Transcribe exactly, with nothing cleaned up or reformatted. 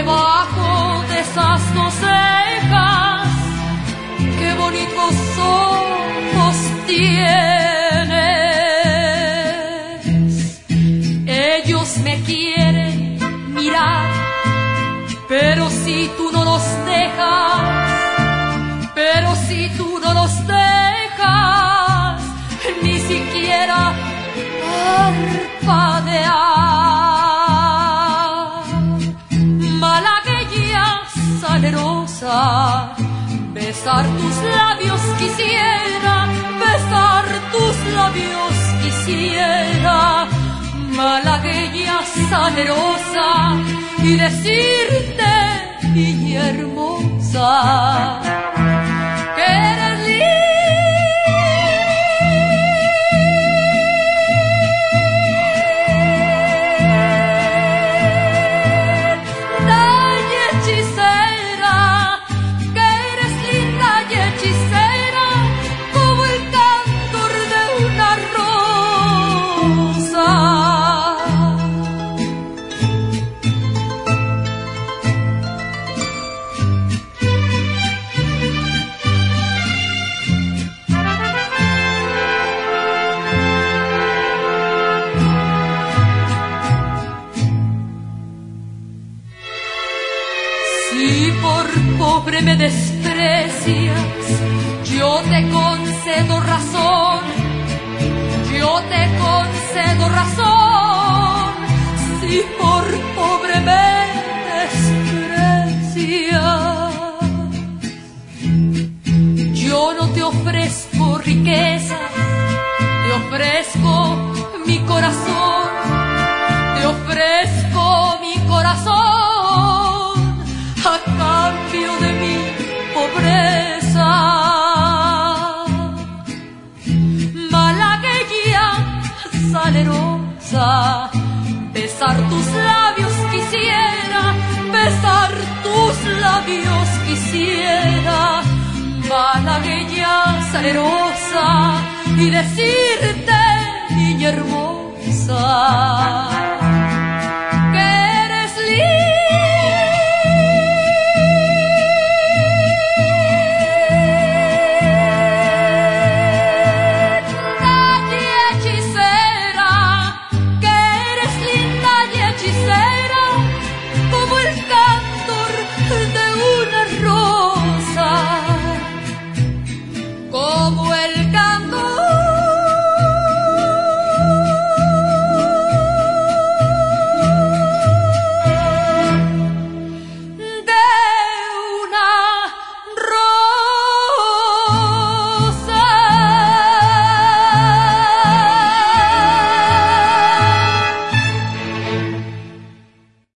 debajo de esas dos cejas, qué bonitos ojos tienes. Ellos me quieren mirar, pero si tú no los dejas, pero si tú no los dejas, ni siquiera parpadear. Malagueña salerosa, besar tus labios quisiera, besar tus labios quisiera. Malagueña salerosa, y decirte, niña hermosa, que eres linda y hechicera, que eres linda y hechicera, como el candor de una rosa. Si por pobre me desprecias, yo te concedo razón, yo te concedo razón. Si por pobre me desprecias, yo no te ofrezco riqueza, te ofrezco mi corazón, te ofrezco mi corazón a cambio de mi pobreza. Malagueña salerosa, besar tus labios quisiera, besar tus labios quisiera. Malagueña salerosa, y decirte, niña hermosa,